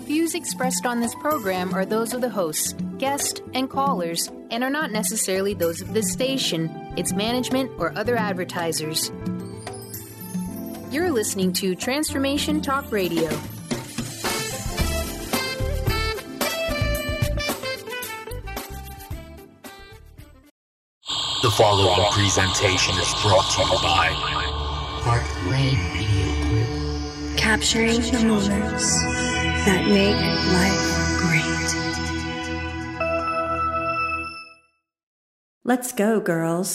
views expressed on this program are those of the hosts, guests, and callers, and are not necessarily those of this station, its management, or other advertisers. You're listening to Transformation Talk Radio. The following presentation is brought to you by Heartland Media Group. Capturing the moments that make life great. Let's go, girls.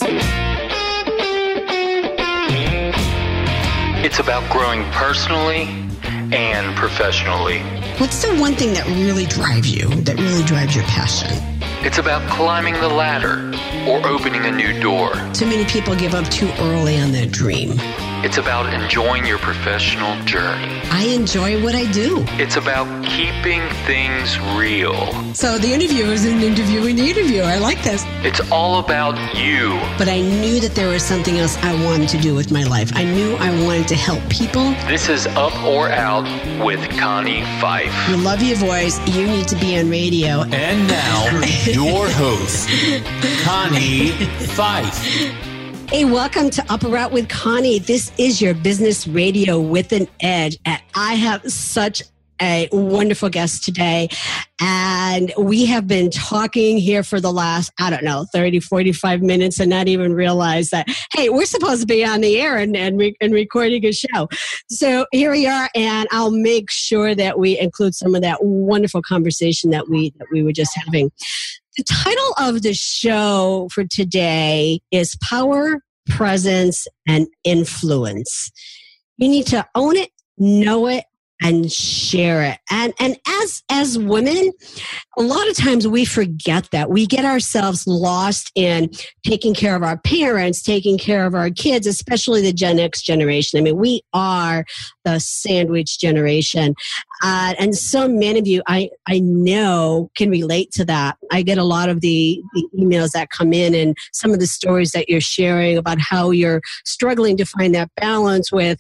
It's about growing personally and professionally. What's the one thing that really drives you, that really drives your passion? It's about climbing the ladder or opening a new door. Too many people give up too early on their dream. It's about enjoying your professional journey. I enjoy what I do. It's about keeping things real. So the interview is an interviewing the interviewer. I like this. It's all about you. But I knew that there was something else I wanted to do with my life. I knew I wanted to help people. This is Up or Out with Connie Fife. You love your voice. You need to be on radio. And now, your host, Connie Fife. Hey, welcome to Up or Out with Connie. This is your business radio with an edge. And I have such a wonderful guest today. And we have been talking here for the last, 30, 45 minutes and not even realize that, hey, we're supposed to be on the air and recording a show. So here we are, and I'll make sure that we include some of that wonderful conversation that we were just having. The title of the show for today is Power, Presence, and Influence. You need to own it, know it, and share it. And as women, a lot of times we forget that. We get ourselves lost in taking care of our parents, taking care of our kids, especially the Gen X generation. I mean, we are the sandwich generation. And so many of you, I know, can relate to that. I get a lot of the emails that come in and some of the stories that you're sharing about how you're struggling to find that balance with,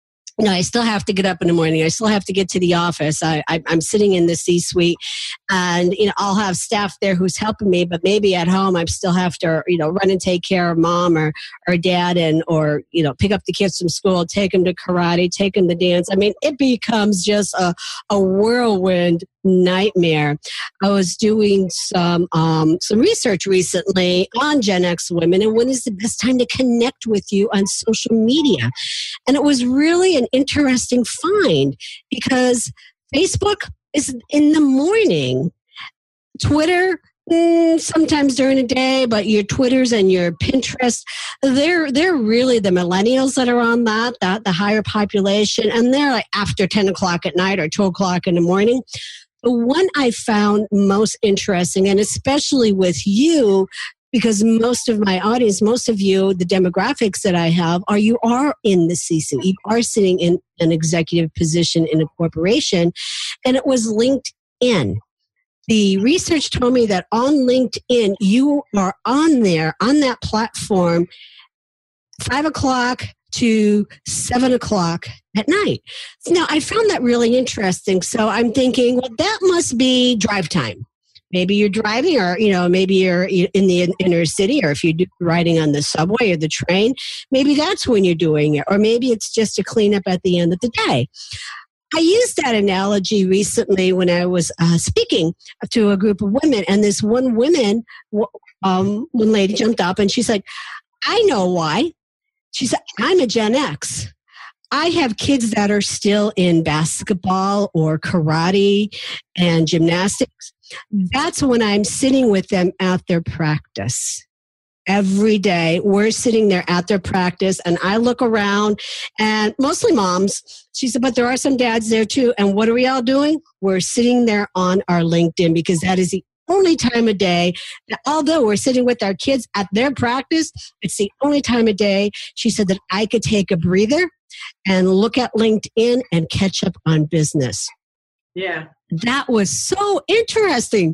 I still have to get up in the morning. I still have to get to the office. I'm sitting in the C-suite and, I'll have staff there who's helping me, but maybe at home I still have to, run and take care of mom or dad or pick up the kids from school, take them to karate, take them to dance. I mean, it becomes just a whirlwind nightmare. I was doing some research recently on Gen X women and when is the best time to connect with you on social media. And it was really an interesting find because Facebook is in the morning. Twitter, sometimes during the day, but your Twitters and your Pinterest, they're really the millennials that are on that the higher population, and they're like after 10 o'clock at night or 2 o'clock in the morning. The one I found most interesting, and especially with you, because most of my audience, most of you, the demographics that I have, you are in the C-suite. You are sitting in an executive position in a corporation, and it was LinkedIn. The research told me that on LinkedIn, you are on there, on that platform, 5 o'clock to 7 o'clock at night. Now, I found that really interesting. So I'm thinking, well, that must be drive time. Maybe you're driving or, maybe you're in the inner city, or if you're riding on the subway or the train, maybe that's when you're doing it. Or maybe it's just a cleanup at the end of the day. I used that analogy recently when I was speaking to a group of women, and this one lady jumped up and she's like, I know why. She said, I'm a Gen X. I have kids that are still in basketball or karate and gymnastics. That's when I'm sitting with them at their practice. Every day, we're sitting there at their practice, and I look around, and mostly moms. She said, but there are some dads there too. And what are we all doing? We're sitting there on our LinkedIn because that is the only time of day that, although we're sitting with our kids at their practice, it's the only time of day, she said, that I could take a breather and look at LinkedIn and catch up on business. Yeah. That was so interesting.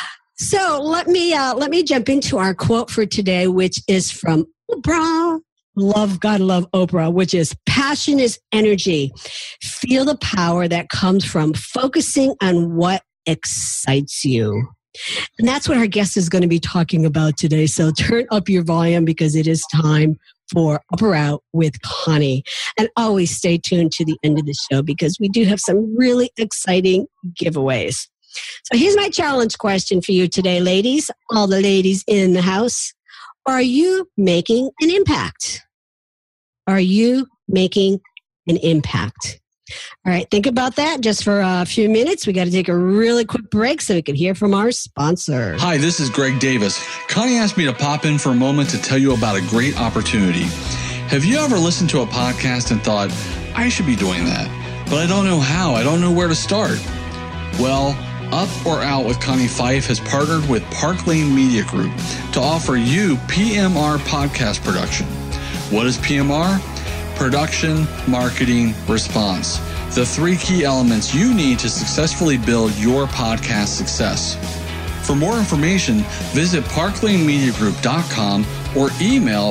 So let me jump into our quote for today, which is from Oprah gotta love Oprah, which is passion is energy. Feel the power that comes from focusing on what excites you. And that's what our guest is going to be talking about today. So turn up your volume because it is time for Up or Out with Connie. And always stay tuned to the end of the show because we do have some really exciting giveaways. So here's my challenge question for you today, ladies, all the ladies in the house. Are you making an impact? Are you making an impact? All right, think about that just for a few minutes. We got to take a really quick break so we can hear from our sponsor. Hi, this is Greg Davis. Connie asked me to pop in for a moment to tell you about a great opportunity. Have you ever listened to a podcast and thought, I should be doing that, but I don't know how, I don't know where to start? Well, Up or Out with Connie Fife has partnered with Park Lane Media Group to offer you PMR podcast production. What is PMR? Production, marketing, response. The 3 key elements you need to successfully build your podcast success. For more information, visit parklanemediagroup.com or email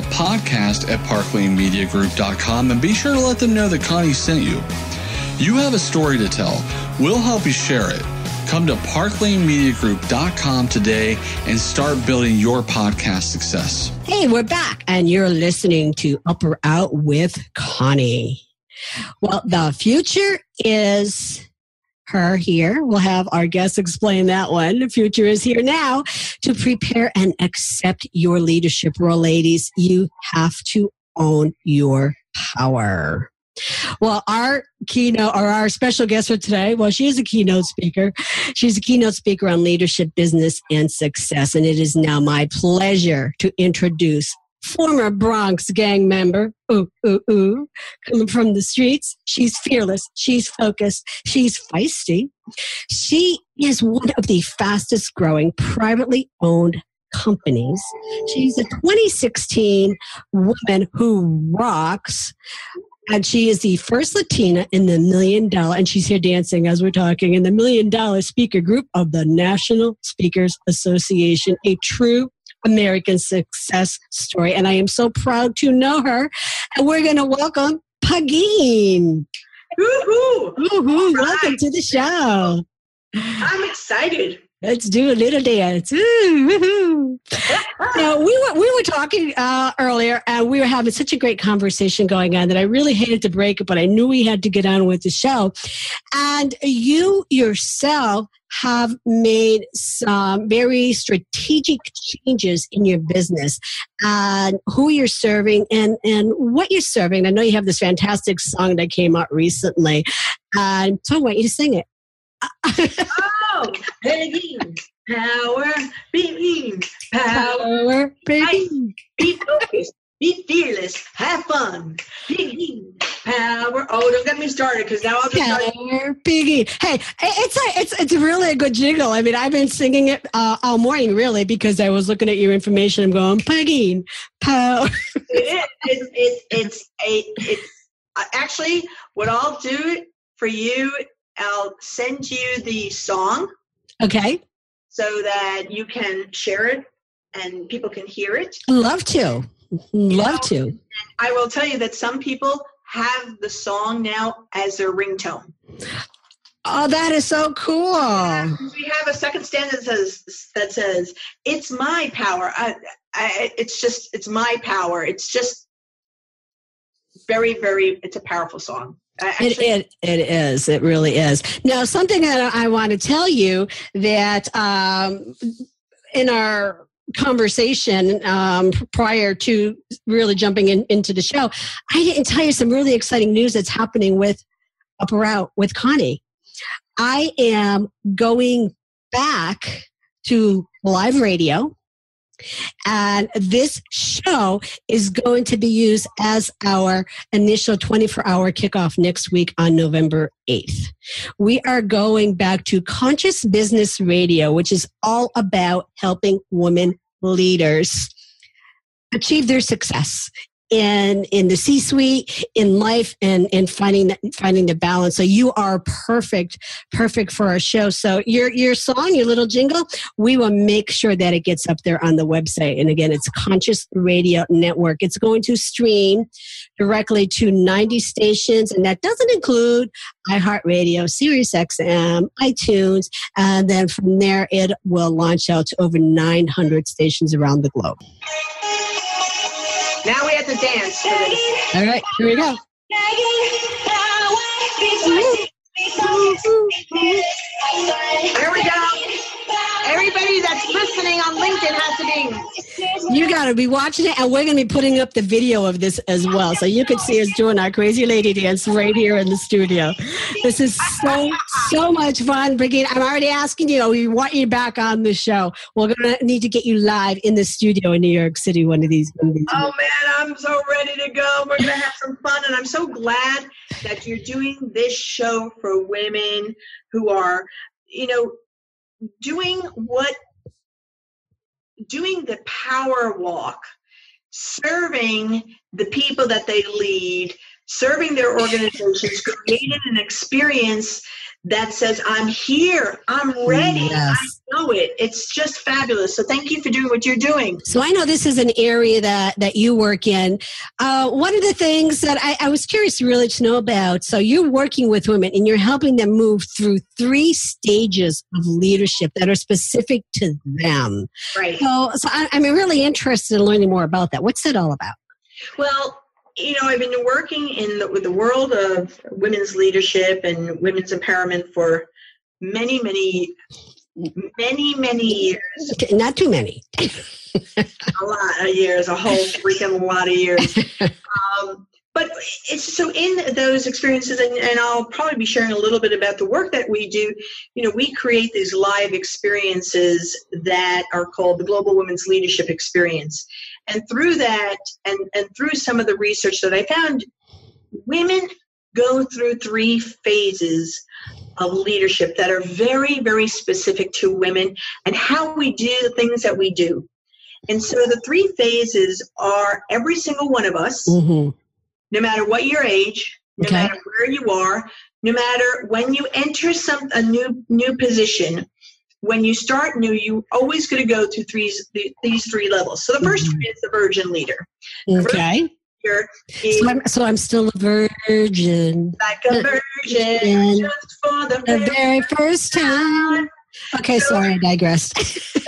podcast@parklanemediagroup.com and be sure to let them know that Connie sent you. You have a story to tell. We'll help you share it. Come to parklanemediagroup.com today and start building your podcast success. Hey, we're back, and you're listening to Up or Out with Connie. Well, the future is her here. We'll have our guests explain that one. The future is here now. To prepare and accept your leadership role, ladies, you have to own your power. Well, our keynote or our special guest for today, well, she is a keynote speaker. She's a keynote speaker on leadership, business, and success. And it is now my pleasure to introduce former Bronx gang member, coming from the streets. She's fearless. She's focused. She's feisty. She is one of the fastest growing privately owned companies. She's a 2016 woman who rocks. And she is the first Latina in the $1 million, and she's here dancing as we're talking, in the $1 million speaker group of the National Speakers Association, a true American success story. And I am so proud to know her. And we're going to welcome Pageen. Woohoo! Woohoo! Welcome to the show. I'm excited. Let's do a little dance. Woo-hoo. Now, we were talking earlier, and we were having such a great conversation going on that I really hated to break it, but I knew we had to get on with the show. And you yourself have made some very strategic changes in your business and who you're serving and what you're serving. I know you have this fantastic song that came out recently. So I want you to sing it. Oh, Pageen, power, Pageen, power, Pageen. Be focused, be fearless, have fun, Pageen, power. Oh, don't get me started because now I'll just start. Power, Pageen. Hey, it's really a good jingle. I mean, I've been singing it all morning, really, because I was looking at your information and going, Pageen, power. It's actually what I'll do for you. I'll send you the song. Okay. So that you can share it and people can hear it. Love to. Love to. I will tell you that some people have the song now as their ringtone. Oh, that is so cool. We have a second stanza that says, it's my power. It's my power. It's just very, very, it's a powerful song. It is. It really is. Now, something that I want to tell you that in our conversation prior to really jumping into the show, I didn't tell you some really exciting news that's happening with Up or Out with Connie. I am going back to live radio. And this show is going to be used as our initial 24-hour kickoff next week on November 8th. We are going back to Conscious Business Radio, which is all about helping women leaders achieve their success in the C-suite, in life, and finding the balance. So you are perfect for our show. So your song, your little jingle, we will make sure that it gets up there on the website. And again, it's Conscious Radio Network. It's going to stream directly to 90 stations, and that doesn't include iHeartRadio, SiriusXM, iTunes, and then from there it will launch out to over 900 stations around the globe. Now we have to dance for this. All right, here we go. Here we go. Everybody that's listening on LinkedIn has to be. You got to be watching it, and we're going to be putting up the video of this as well, so you can see us doing our crazy lady dance right here in the studio. This is so much fun, Brigitte. I'm already asking you. We want you back on the show. We're going to need to get you live in the studio in New York City one of these. Oh man, I'm so ready to go. We're going to have some fun, and I'm so glad that you're doing this show for women who are, doing the power walk, serving the people that they lead, serving their organizations, creating an experience that says, I'm here, I'm ready, yes. I know it. It's just fabulous. So thank you for doing what you're doing. So I know this is an area that you work in. One of the things that I was curious really to know about, so you're working with women and you're helping them move through 3 stages of leadership that are specific to them. Right. So I'm really interested in learning more about that. What's that all about? Well, I've been working with the world of women's leadership and women's empowerment for many, many years. Not too many. A lot of years, a whole freaking lot of years. But it's so in those experiences, and I'll probably be sharing a little bit about the work that we do. We create these live experiences that are called the Global Women's Leadership Experience. And through that, and through some of the research that I found, women go through 3 phases of leadership that are very, very specific to women and how we do the things that we do. And so the 3 phases are every single one of us, no matter what your age, no matter where you are, no matter when you enter a new position. When you start new, you always going to go through these 3 levels. So the first one is the virgin leader. Okay. So I'm still a virgin. Like a virgin, just for the very first time. Okay, sorry, I digressed.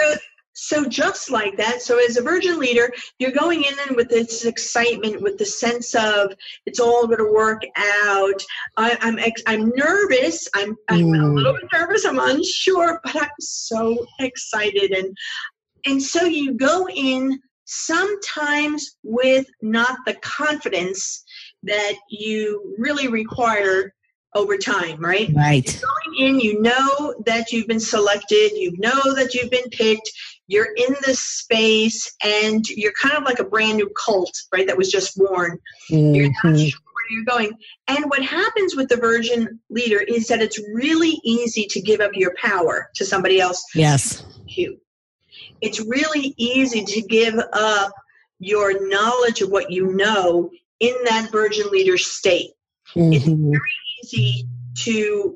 So just like that, so as a virgin leader, you're going in with this excitement, with the sense of it's all going to work out. I'm nervous. I'm a little bit nervous. I'm unsure, but I'm so excited. And so you go in sometimes with not the confidence that you really require over time, right? Right. You're going in, you know that you've been selected, you know that you've been picked, you're in this space, and you're kind of like a brand new colt, right, that was just born. You're not sure where you're going. And what happens with the virgin leader is that it's really easy to give up your power to somebody else. Yes. It's really easy to give up your knowledge of what you know in that virgin leader state. It's very easy to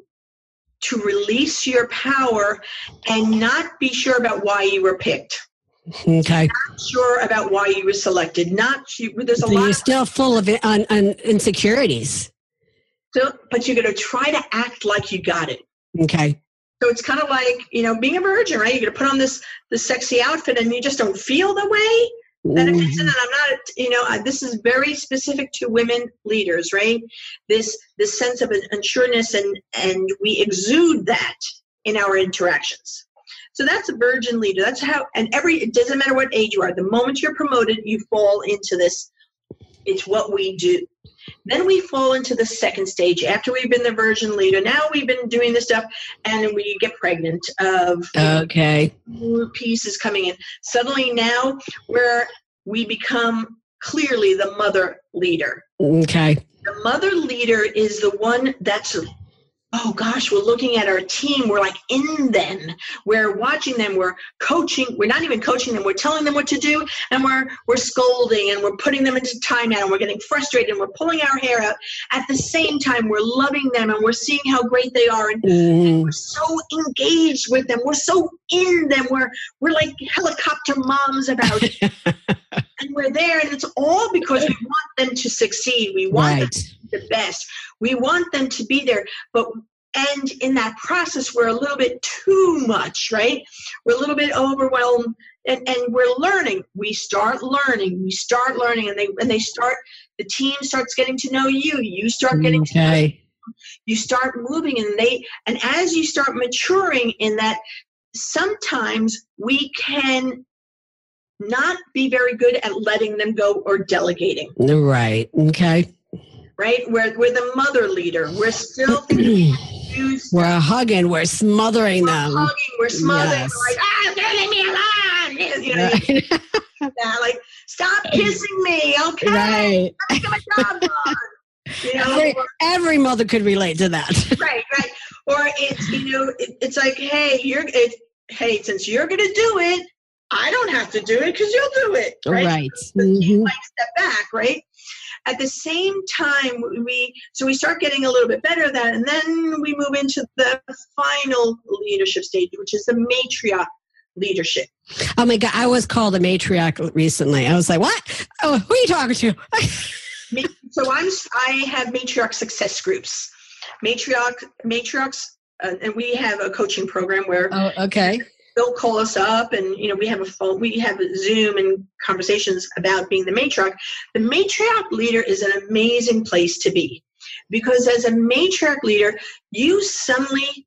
release your power and not be sure about why you were picked. Okay. Not sure about why you were selected. There's a lot. You're still full of insecurities. But you're going to try to act like you got it. Okay. So it's kind of like, being a virgin, right? You're going to put on this sexy outfit and you just don't feel the way that it fits in. And I'm not, this is very specific to women leaders, right? This sense of unsureness, and we exude that in our interactions. So that's a virgin leader. That's how, it doesn't matter what age you are. The moment you're promoted, you fall into this. It's what we do. Then we fall into the second stage. After we've been the virgin leader, now we've been doing this stuff, and we get pregnant of new pieces coming in. Suddenly now we become clearly the mother leader. Okay. The mother leader is the one that's oh gosh, we're looking at our team. We're like in them. We're watching them. We're coaching. We're not even coaching them. We're telling them what to do, and we're scolding, and we're putting them into timeout, and we're getting frustrated, and we're pulling our hair out. At the same time, we're loving them, and we're seeing how great they are, and we're so engaged with them. We're so in them. We're like helicopter moms about it. And we're there, and it's all because we want them to succeed. We want them to be the best. We want them to be there. And in that process, we're a little bit too much, right? We're a little bit overwhelmed, and we're learning. We start learning, and the team starts getting to know you. You start getting to know you. You start moving, and as you start maturing in that, sometimes we can not be very good at letting them go or delegating. Right. Okay. Right? We're the mother leader. We're still thinking we're hugging. We're smothering them. We're smothering. Yes. We're like, leave me alone. You know, like, stop kissing me. Okay. Right. Let me get my job done. You know, every mother could relate to that. Right. Or it's, it's like, hey, since you're going to do it, I don't have to do it because you'll do it. Right. You might step back, right? At the same time, we start getting a little bit better at that, and then we move into the final leadership stage, which is the matriarch leadership. Oh my God, I was called a matriarch recently. I was like, what? Oh, who are you talking to? So I have matriarch success groups. Matriarchs, and we have a coaching program where they'll call us up, and we have a phone, we have a Zoom and conversations about being the matriarch. The matriarch leader is an amazing place to be, because as a matriarch leader, you suddenly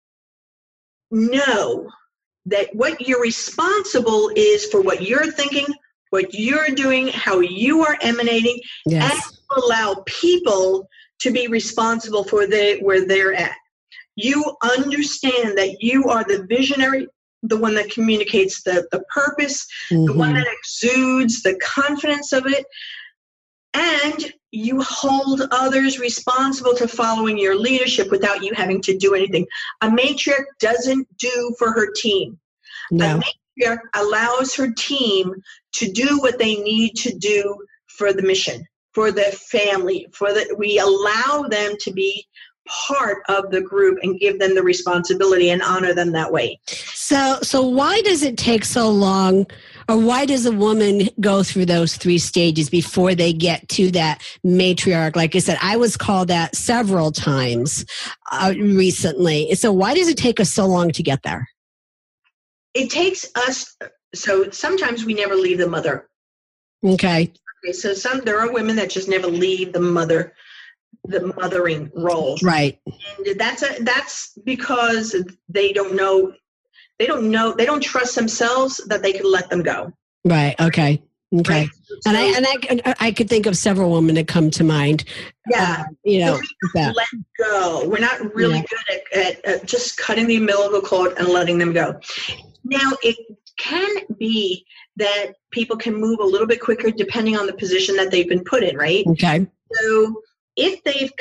know that what you're responsible is for what you're thinking, what you're doing, how you are emanating, and allow people to be responsible for where they're at. You understand that you are the visionary, the one that communicates the purpose, the one that exudes the confidence of it, and you hold others responsible to following your leadership without you having to do anything. A matriarch doesn't do for her team. No. A matriarch allows her team to do what they need to do for the mission, for the family, we allow them to be part of the group and give them the responsibility and honor them that way. So why does it take so long, or why does a woman go through those 3 stages before they get to that matriarch? Like I said, I was called that several times recently. So why does it take us so long to get there? It takes us, so sometimes we never leave the mother. Okay. So there are women that just never leave the mothering role. Right. And that's because they don't trust themselves that they can let them go. Right. Okay. Right? And I could think of several women that come to mind. Yeah. Let go. We're not really good at just cutting the umbilical cord and letting them go. Now, it can be that people can move a little bit quicker depending on the position that they've been put in, right? Okay. So if they've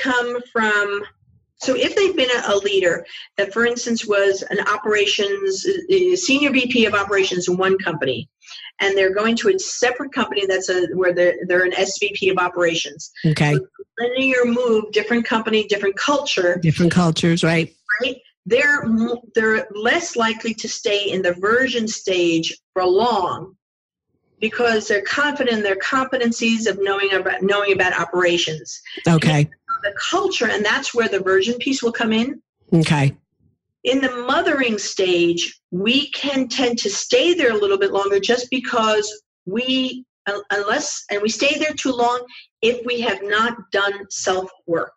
been a leader that, for instance, was an operations, senior VP of operations in one company, and they're going to a separate company where they're an SVP of operations. Okay. So linear move, different company, different culture. Different cultures, right? Right. They're less likely to stay in the version stage for long, because they're confident in their competencies of knowing about operations. Okay. The culture, and that's where the version piece will come in. Okay. In the mothering stage, we can tend to stay there a little bit longer just because we stay there too long if we have not done self-work.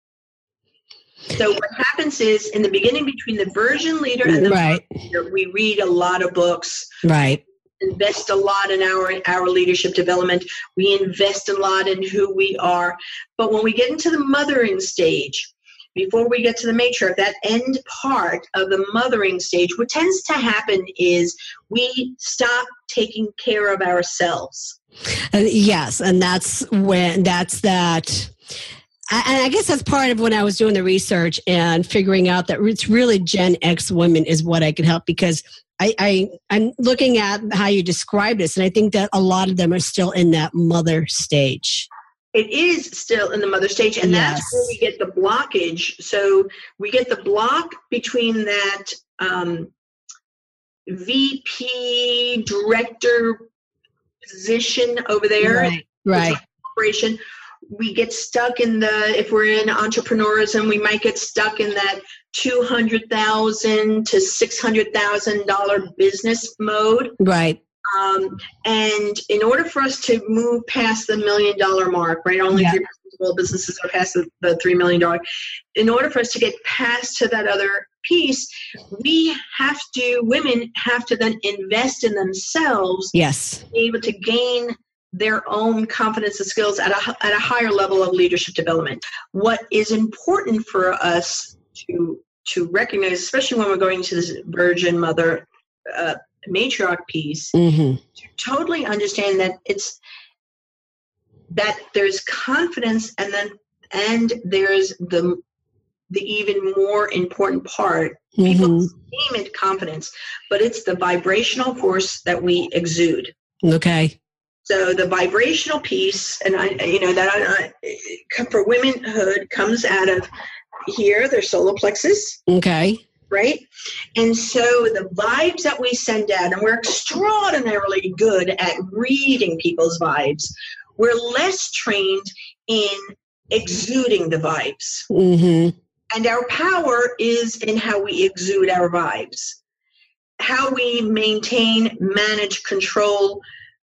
So what happens is, in the beginning, between the version leader and the leader, we read a lot of books. Right. Invest a lot in our leadership development. We invest a lot in who we are. But when we get into the mothering stage, before we get to the matriarch, that end part of the mothering stage, what tends to happen is we stop taking care of ourselves. Yes, and that's that And I guess that's part of when I was doing the research and figuring out that it's really Gen X women is what I can help, because I'm looking at how you describe this, and I think that a lot of them are still in that mother stage. It is still in the mother stage, and that's where we get the blockage. So we get the block between that VP director position over there, right. Corporation. We get stuck in if we're in entrepreneurism, we might get stuck in that $200,000 to $600,000 business mode. Right. And in order for us to move past the $1 million mark, right? Only 3% of all businesses are past the $3 million. In order for us to get past to that other piece, women have to then invest in themselves. Yes. To be able to gain their own confidence and skills at a higher level of leadership development. What is important for us to recognize, especially when we're going to this virgin mother matriarch piece, to totally understand that that there's confidence, and there's the even more important part. People name it confidence, but it's the vibrational force that we exude. Okay. So the vibrational piece, and for womanhood comes out of here, their solar plexus. Okay. Right? And so the vibes that we send out, and we're extraordinarily good at reading people's vibes. We're less trained in exuding the vibes. Mm-hmm. And our power is in how we exude our vibes, how we maintain, manage, control,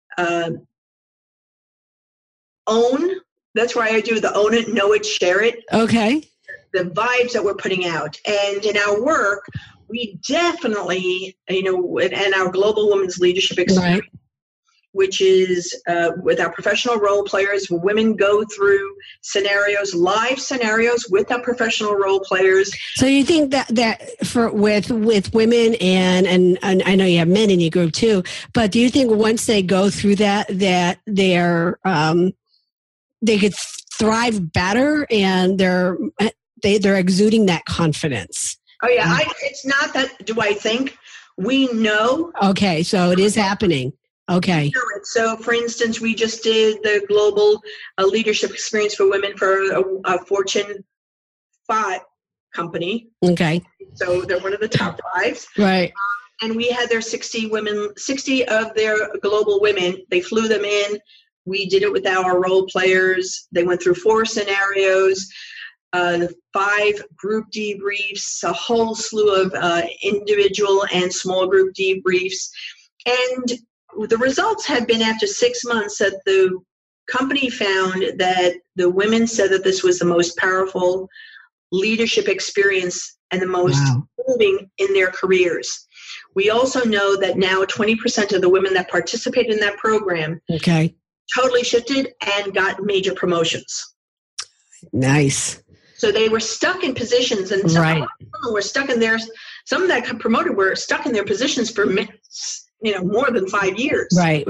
own. That's why I do the own it, know it, share it. Okay. The vibes that we're putting out. And in our work, we definitely, and our Global Women's Leadership Experience, which is with our professional role players, women go through live scenarios with our professional role players. So you think that for with women and I know you have men in your group too, but do you think once they go through that they're they could thrive better and they're exuding that confidence? Oh yeah, it's not that. Do I think? We know. Okay, so it is happening. Okay. So, for instance, we just did the Global Leadership Experience for Women for a Fortune 5 company. Okay. So they're one of the top 5. Right. And we had their 60 of their global women. They flew them in. We did it with our role players. They went through 4 scenarios. 5 group debriefs, a whole slew of individual and small group debriefs. And the results had been after 6 months that the company found that the women said that this was the most powerful leadership experience and the most moving in their careers. We also know that now 20% of the women that participated in that program totally shifted and got major promotions. Nice. So they were stuck in positions, and some were stuck in theirs. Some that got promoted were stuck in their positions for more than 5 years. Right.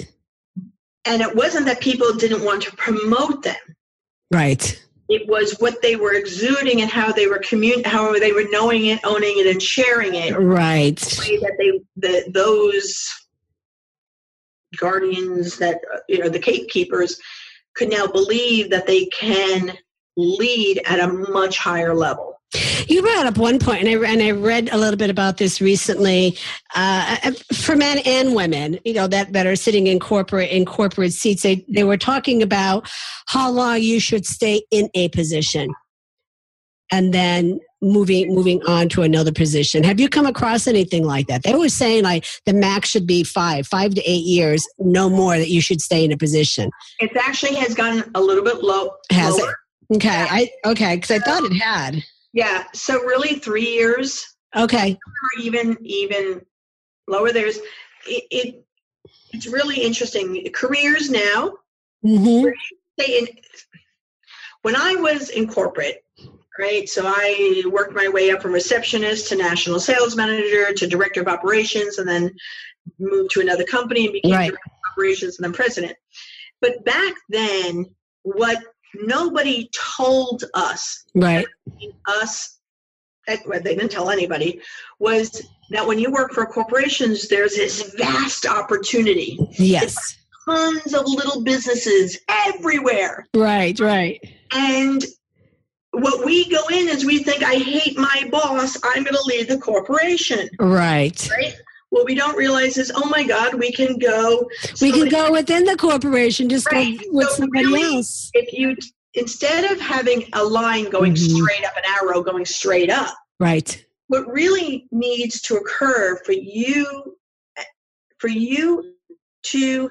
And it wasn't that people didn't want to promote them. Right. It was what they were exuding and how they were how they were knowing it, owning it, and sharing it. Right. The way that those guardians, that the gatekeepers, could now believe that they can lead at a much higher level. You brought up one point, and I read a little bit about this recently, for men and women, that are sitting in corporate seats. They were talking about how long you should stay in a position, and then moving on to another position. Have you come across anything like that? They were saying like the max should be 5 to 8 years, no more, that you should stay in a position. It actually has gone a little bit lower. Has it? Okay. Because I thought it had. Yeah. So really 3 years. Okay. Or even lower. It's really interesting. Careers now. Mm-hmm. When I was in corporate, right? So I worked my way up from receptionist to national sales manager to director of operations, and then moved to another company and became director of operations and then president. But back then, what nobody told us. Right. They didn't tell anybody, was that when you work for corporations, there's this vast opportunity. Yes. Tons of little businesses everywhere. Right. And what we go in is we think, I hate my boss, I'm going to leave the corporation. Right? What we don't realize is, oh my God, we can go. We can go within the corporation, just go with somebody else. If you, instead of having a line going straight up, an arrow going straight up. Right. What really needs to occur for you to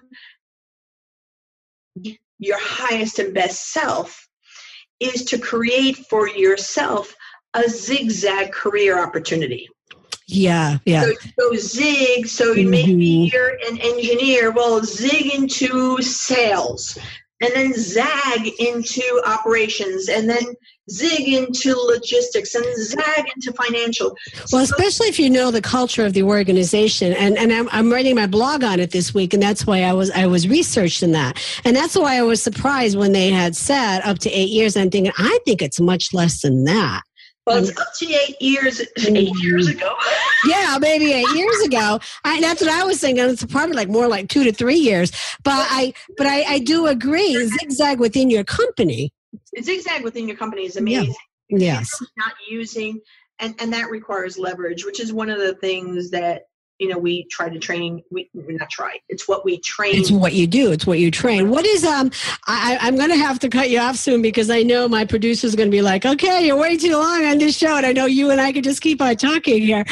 your highest and best self is to create for yourself a zigzag career opportunity. Yeah. So zig, so maybe you're an engineer, well, zig into sales, and then zag into operations, and then zig into logistics, and zag into financial. Well, especially if you know the culture of the organization, and I'm writing my blog on it this week, and that's why I was researching that, and that's why I was surprised when they had said up to 8 years. I'm thinking, I think it's much less than that. Well, it's up to 8 years. 8 years ago. Yeah, maybe 8 years ago. That's what I was thinking. It's probably like more like 2 to 3 years. But I do agree. Zigzag within your company. Zigzag within your company is amazing. Yeah. Yes. Not using, and that requires leverage, which is one of the things that we try to train. We not try. It's what we train. It's what you do. It's what you train. What is I'm going to have to cut you off soon because I know my producer's going to be like, okay, you're way too long on this show, and I know you and I could just keep on talking here.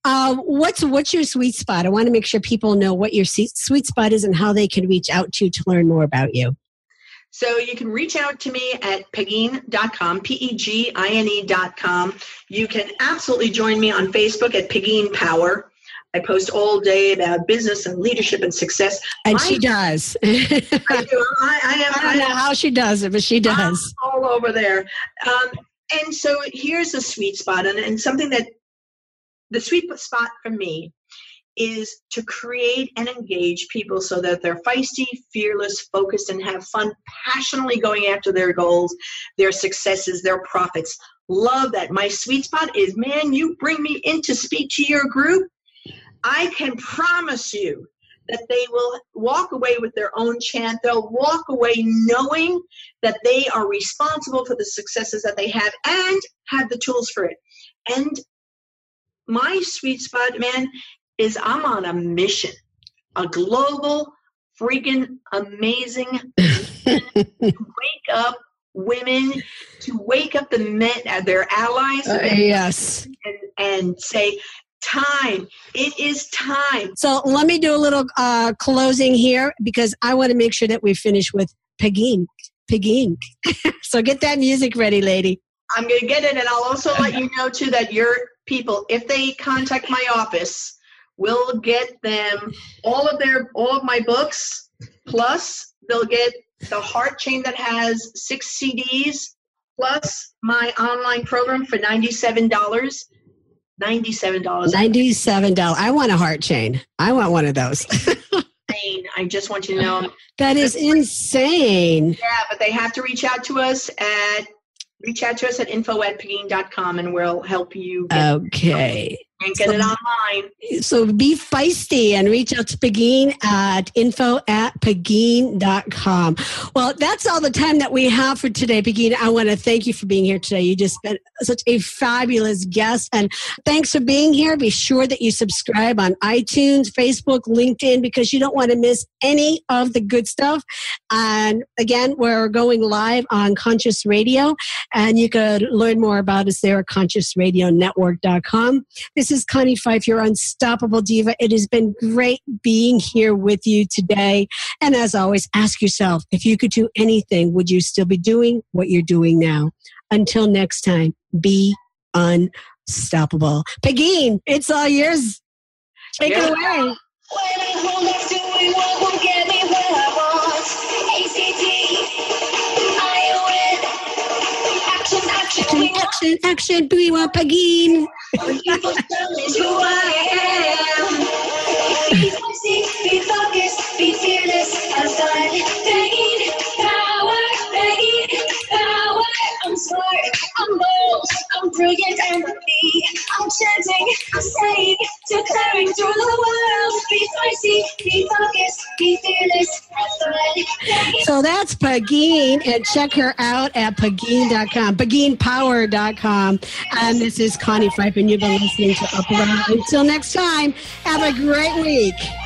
What's your sweet spot? I want to make sure people know what your sweet spot is and how they can reach out to you to learn more about you. So you can reach out to me at Pegine.com, PEGINE.com. You can absolutely join me on Facebook at Pegine Power. I post all day about business and leadership and success. And she does. I do. I don't know how she does it, but she does. I'm all over there. And so here's a sweet spot, and something that the sweet spot for me is to create and engage people so that they're feisty, fearless, focused, and have fun, passionately going after their goals, their successes, their profits. Love that. My sweet spot is, man, you bring me in to speak to your group, I can promise you that they will walk away with their own chant. They'll walk away knowing that they are responsible for the successes that they have and have the tools for it. And my sweet spot, man, is I'm on a mission, a global, freaking amazing wake up women, to wake up the men, their allies, yes, and say, time. It is time. So let me do a little closing here because I want to make sure that we finish with Pegine. So get that music ready, lady. I'm going to get it, and I'll also let you know, too, that your people, if they contact my office, we'll get them all of my books, plus they'll get the Heart Chain that has 6 CDs, plus my online program for $97. $97. I want a heart chain. I want one of those. I just want you to know. That is insane. Yeah, but they have to reach out to us at info@pegine.com, and we'll help you get it online. So be feisty and reach out to Pegine at info@pegine.com. Well, that's all the time that we have for today, Pegine. I want to thank you for being here today. You just been such a fabulous guest, and thanks for being here. Be sure that you subscribe on iTunes, Facebook, LinkedIn, because you don't want to miss any of the good stuff. And again, we're going live on Conscious Radio, and you could learn more about us there at ConsciousRadioNetwork.com. This is Connie Fife, your unstoppable diva. It has been great being here with you today. And as always, ask yourself, if you could do anything, would you still be doing what you're doing now? Until next time, be unstoppable. Pegine, it's all yours. Take it away. Action, we want Pegine. People tell me who I am. Be feisty, be focused, be fearless, have fun. Pegine, power, Pegine. I'm bold, I'm brilliant and free. I'm chanting, I'm saying, declaring through the world. Be spicy, be focused, be fearless. So that's Pegeen, and check her out at Pegeen.com, PegeenPower.com. And this is Connie Fife, and you've been listening to Up Around. Until next time, have a great week.